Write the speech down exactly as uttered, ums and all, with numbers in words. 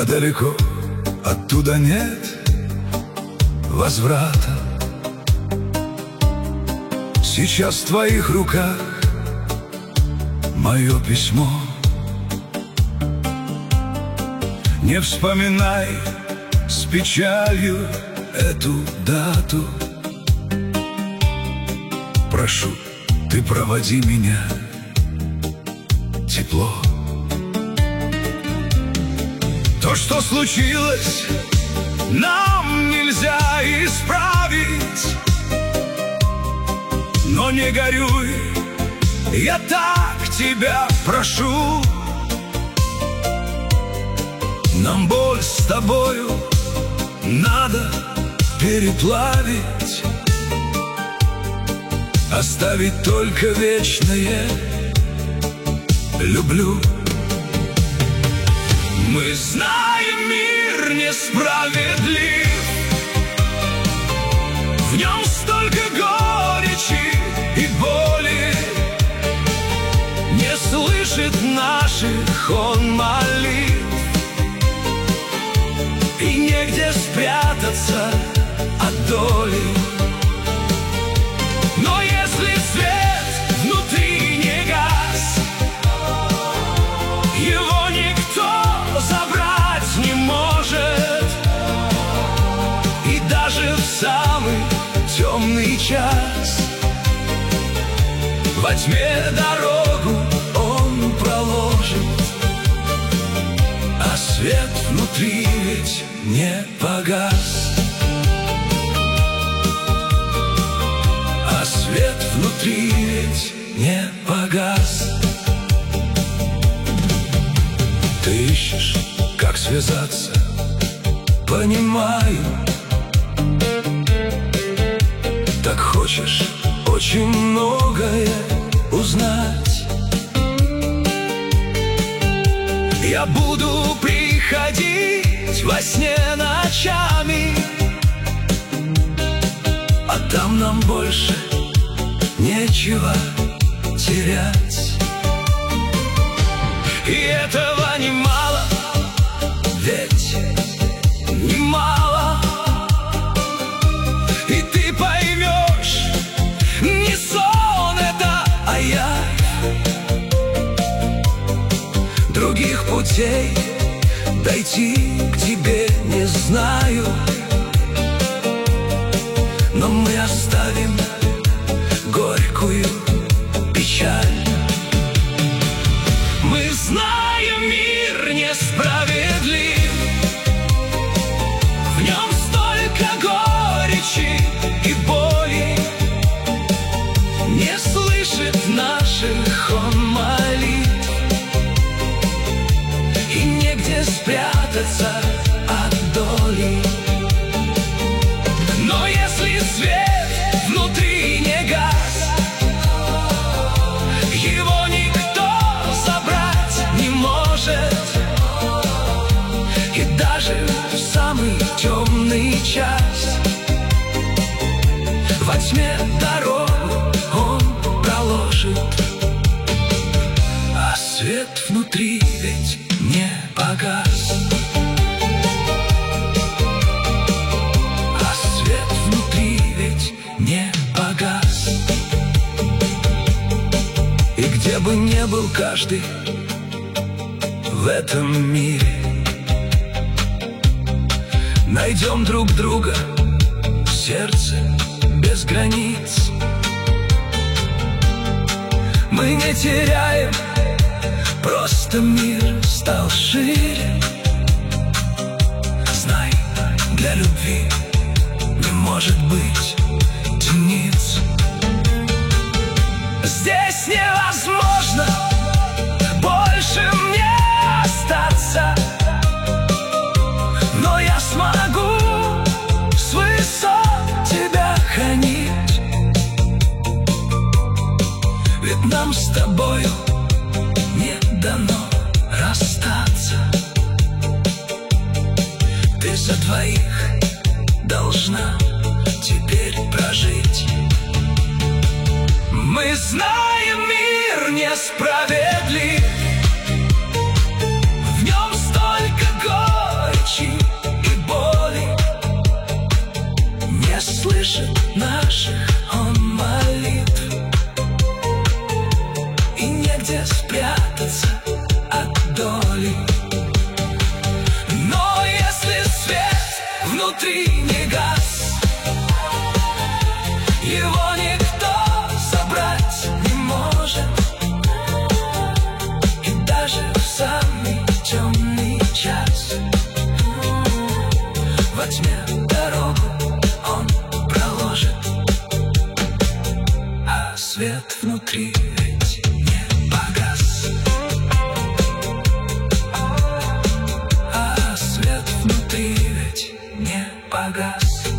далеко, оттуда нет возврата. Сейчас в твоих руках мое письмо. Не вспоминай с печалью эту дату. Прошу, ты проводи меня тепло. То, что случилось, нам нельзя исправить. Но не горюй, я так тебя прошу. Нам боль с тобою надо переплавить, оставить только вечное люблю. Мы знаем, мир несправедлив, в нем столько горечи и боли. Не слышит наших он молитв, и негде спрятаться от доли. Но если свет внутри не гас, его никто забрать не может. И даже в самый темный час во тьме дорогу он проложит, а свет внутри ведь не погас. А свет внутри ведь не погас. Ты ищешь, как связаться, понимаю. Так хочешь очень многое узнать. Я буду приходить во сне ночами, а там нам больше нечего терять. И этого немало, ведь немало. И ты поймешь, не сон это, а я. Других путей дойти к тебе не знаю, но мы оставим горькую печаль. Мы знаем, мир несправедлив, в нем столько горечи и боли. Не слышит наших он молитв, и негде спрятаться от доли. Но если свет внутри не гас, его никто забрать не может. И даже в самый темный час во тьме дорогу он проложит, а свет внутри ведь не погас. А свет внутри ведь не погас. И где бы ни был каждый в этом мире, найдем друг друга в сердце без границ. Мы не теряем, просто мир стал шире. Знай, для любви не может быть темниц. Здесь невозможно больше мне остаться, но я смогу с высот тебя хранить. Ведь нам с тобою не дано расстаться. Ты за двоих должна теперь прожить. Мы знаем, мир несправедлив, в нем столько горечи внутри не гас. Его никто забрать не может, и даже в самый темный час во тьме дорогу он проложит, а свет внутри ведь не погас. А свет внутри ведь не погас.